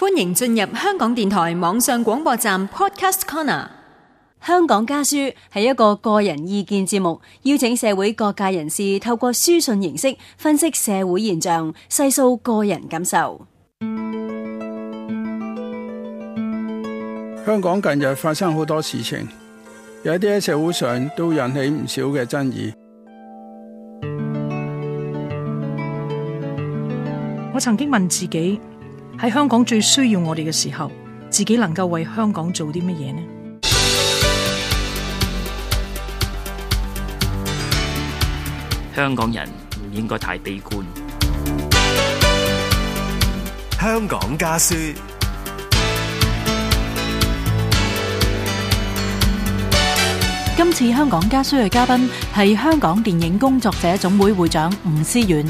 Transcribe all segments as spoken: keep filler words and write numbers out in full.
歡迎進入香港電台網上廣播站 Podcast Corner。 香港家書係一個個人意見節目，邀請社會各界人士透過書信形式分析社會現象，細數個人感受。 香港近日發生好多事情，有啲喺社會上都引起唔少嘅爭議。 我曾經問自己，喺香港最需要我哋嘅時候，自己能夠為香港做啲乜嘢呢？ 香港人唔應該太悲觀。 香港家書。 今次香港家書嘅嘉賓係香港電影工作者總會會長吳思遠。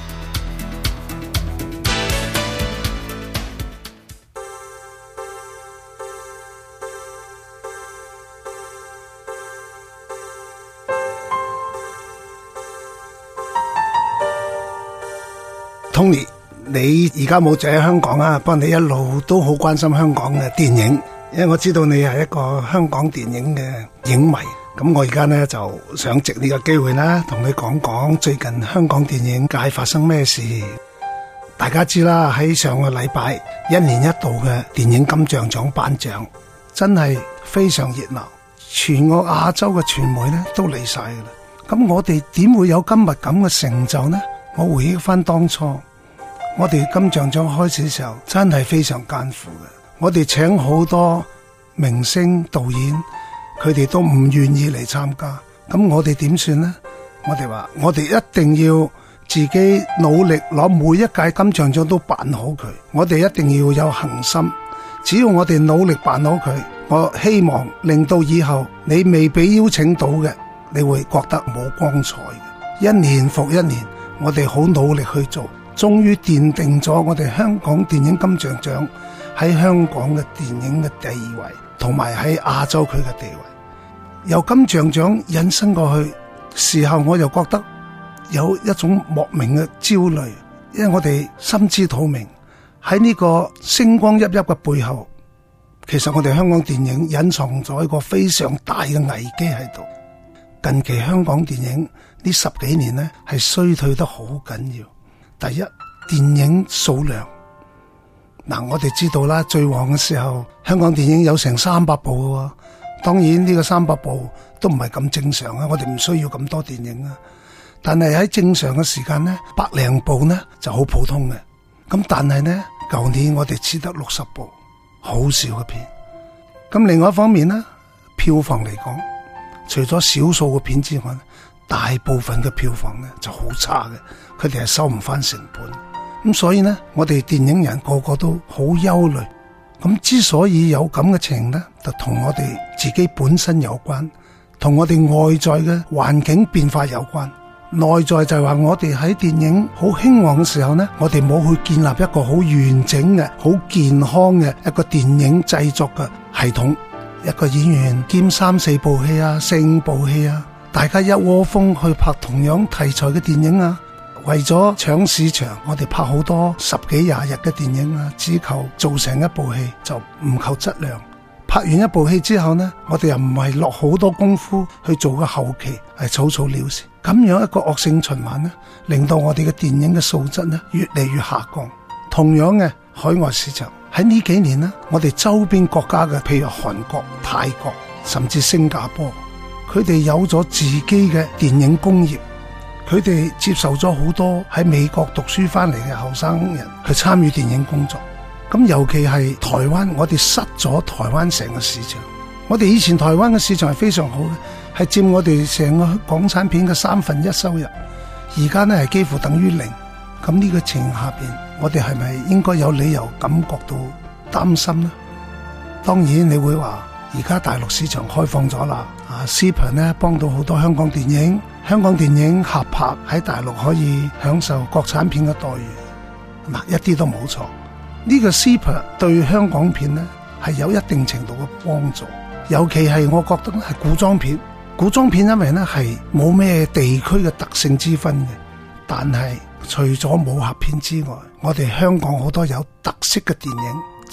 Tony， 你而家冇住喺香港啊，不過你一路都好關心香港嘅電影，因為我知道你係一個香港電影嘅影迷。咁我而家呢，就想藉呢個機會啦，同你講講最近香港電影界發生咩事。大家知啦，喺上個禮拜一年一度嘅電影金像獎頒獎真係非常熱鬧，全個亞洲嘅傳媒呢都嚟晒噶啦。咁我哋點會有今日咁嘅成就呢？我回憶翻當初，我哋金像獎開始嘅時候真係非常艱苦嘅。我哋請好多明星導演，佢哋都唔願意嚟參加。咁我哋點算呢？我哋話我哋一定要自己努力攞每一屆金像獎都辦好佢。我哋一定要有恆心。只要我哋努力辦好佢，我希望令到以後你未被邀請到嘅，你會覺得冇光彩嘅。一年復一年，我哋好努力去做，終於奠定咗我哋香港電影金像獎喺香港嘅電影嘅地位，同埋喺亞洲區嘅地位。由金像獎引申過去時候，我就覺得有一種莫名嘅焦慮，因為我哋心知肚明，喺呢個星光熠熠嘅背後，其實我哋香港電影隱藏咗一個非常大嘅危機喺度。近期香港電影呢十幾年呢係衰退得好緊要。第一，電影數量，嗱我哋知道啦，最旺嘅時候香港電影有成三百部嘅，當然呢個三百部都唔係咁正常啊，我哋唔需要咁多電影啊。但係喺正常嘅時間呢，百零部呢就好普通嘅。咁但係呢，舊年我哋只得六十部，好少嘅片。咁另外一方面呢，票房嚟講，除咗少數嘅片之外，大部分嘅票房呢就好差嘅，佢哋係收唔翻成本。咁所以呢，我哋電影人個個都好憂慮。咁之所以有咁嘅情呢，就同我哋自己本身有關，同我哋外在嘅環境變化有關。內在就係話我哋喺電影好興旺嘅時候呢，我哋冇去建立一個好完整嘅、好健康嘅一個電影製作嘅系統。一個演員兼三四部戲啊，四五部戲啊，大家一窩蜂去拍同樣題材嘅電影啊，為咗搶市場，我哋拍好多十幾廿日嘅電影啊，只求做成一部戲，就唔求質量。拍完一部戲之後呢，我哋又唔係落好多功夫去做個後期，係草草了事。咁樣一個惡性循環呢，令到我哋嘅電影嘅素質呢越嚟越下降。同樣嘅海外市場。喺呢幾年呢，我哋周邊國家嘅，譬如韓國、泰國，甚至新加坡，佢哋有咗自己嘅電影工業，佢哋接受咗好多喺美國讀書翻嚟嘅後生人去參與電影工作。咁尤其係台灣，我哋失咗台灣成個市場。我哋以前台灣嘅市場係非常好嘅，係佔我哋成個港產片嘅三分一收入，而家呢係幾乎等於零。咁呢個情下邊，我哋係咪應該有理由感覺到擔心呢？當然你會話，而家大陸市場開放咗啦，啊 C P A 呢幫到好多香港電影，香港電影合拍喺大陸可以享受國產片嘅待遇，嗱一啲都冇錯。呢個 C P A 對香港片呢係有一定程度嘅幫助，尤其係我覺得係古裝片。古裝片因為呢係冇咩地區嘅特性之分嘅，但係除咗武俠片之外，我哋香港好多有特色嘅電影，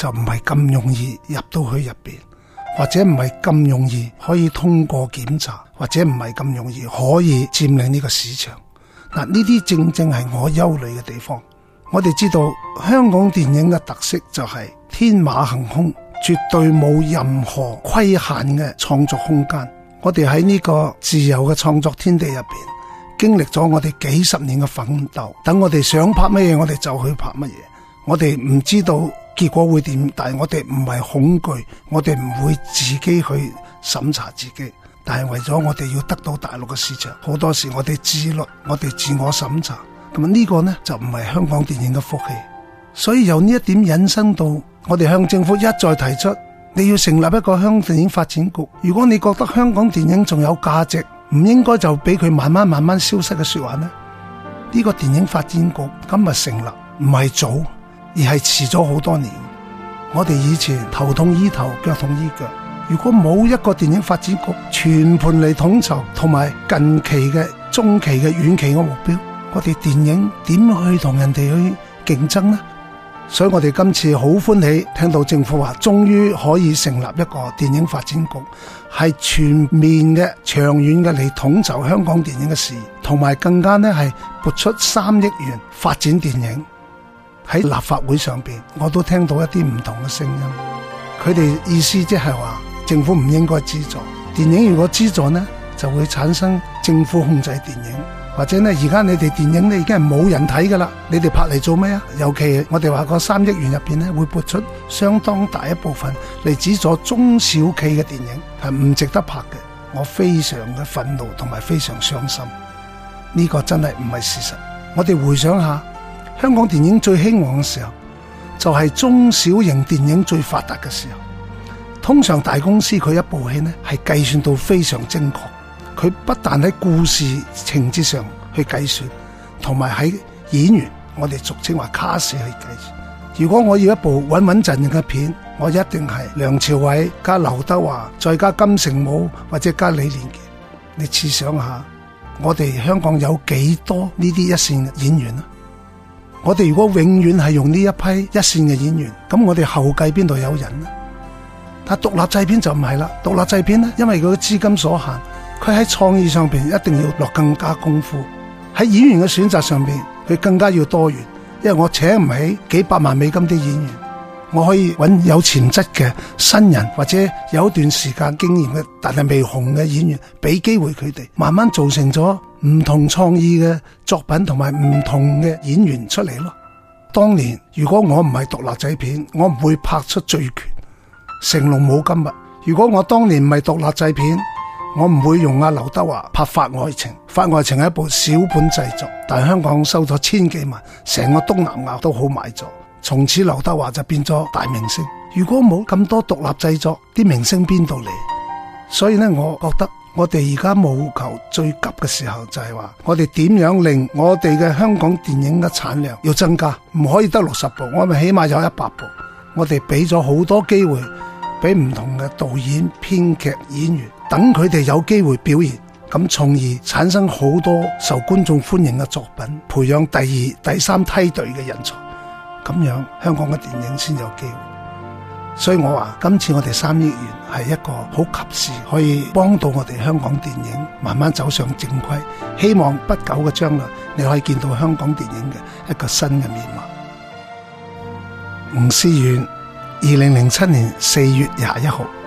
就唔係咁容易入到去入邊，或者唔係咁容易可以通過檢查，或者唔係咁容易可以佔領呢個市場。嗱，呢啲正正係我憂慮嘅地方。我哋知道香港電影嘅特色就係天馬行空，絕對冇任何規限嘅創作空間。我哋喺呢個自由嘅創作天地入邊，經歷咗我哋幾十年嘅奮鬥，等我哋想拍乜嘢我哋就去拍乜嘢。我哋唔知道結果會點，但係我哋唔係恐懼，我哋唔會自己去審查自己，但係為咗我哋要得到大陸嘅市場，好多時我哋自律，我哋自我審查，咁呢個呢就唔係香港電影嘅福氣。所以由呢一點引申到我哋向政府一再提出，你要成立一個香港電影發展局。如果你覺得香港電影仲有價值，唔應該就俾佢慢慢慢慢消失嘅說話呢，呢個電影發展局今日成立唔係早，而係遲咗好多年。我哋以前頭痛醫頭，腳痛醫腳，如果冇一個電影發展局全盤嚟統籌，同埋近期嘅、中期嘅、遠期嘅目標，我哋電影點去同人哋去競爭呢？所以我哋今次好歡喜聽到政府話終於可以成立一個電影發展局，係全面嘅、長遠嘅嚟統籌香港電影嘅事，同埋更加呢係撥出三億元發展電影。喺立法會上邊我都聽到一啲唔同嘅聲音，佢哋意思即係話政府唔應該資助電影，如果資助呢就會產生政府控制電影，或者呢而家你哋電影呢已經係冇人睇噶啦，你哋拍嚟做咩啊？尤其我哋話個三億元入邊呢會撥出相當大一部分嚟資助中小企嘅電影，係唔值得拍嘅。我非常嘅憤怒同埋非常傷心，呢個真係唔係事實。我哋回想下香港電影最興旺嘅時候，就係中小型電影最發達嘅時候。通常大公司佢一部戲呢係計算到非常精確，佢不但喺故事情節上去計算，同埋喺演員，我哋俗稱話卡士去計算。如果我要一部穩穩陣陣嘅片，我一定係梁朝偉加劉德華再加金城武或者加李連杰。你試想下，我哋香港有幾多呢啲一線演員啊？我哋如果永遠係用呢一批一線嘅演員，咁我哋後繼邊度有人呢？但獨立製片就唔係啦，獨立製片呢，因為佢嘅資金所限，佢喺創意上邊一定要落更加功夫，喺演員嘅選擇上邊佢更加要多元。因為我請唔起幾百萬美金啲演員，我可以揾有潛質嘅新人，或者有一段時間經驗嘅但係未紅嘅演員，俾機會佢哋慢慢造成咗唔同創意嘅作品同埋唔同嘅演員出嚟咯。當年如果我唔係獨立製片，我唔會拍出醉拳，成龍冇今日。如果我當年唔係獨立製片，我唔會用阿劉德華拍法愛情。法愛情係一部小本製作，但係香港收咗千幾萬，成個東南亞都好賣座，從此劉德華就變咗大明星。如果冇咁多獨立製作，啲明星邊度嚟？所以呢，我覺得我哋而家務求最急嘅時候就係話，我哋點樣令我哋嘅香港電影嘅產量要增加，唔可以得六十部，我咪起碼有一百部。我哋俾咗好多機會俾唔同嘅導演、編劇、演員，等佢哋有機會表現，咁從而產生好多受觀眾歡迎嘅作品，培養第二、第三梯隊嘅人才，咁樣香港嘅電影先有機會。所以我話今次我哋三億元係一個好及時，可以幫到我哋香港電影慢慢走上正規。希望不久嘅將來，你可以見到香港電影嘅一個新嘅面貌。吳思遠，二零零七年四月廿一號。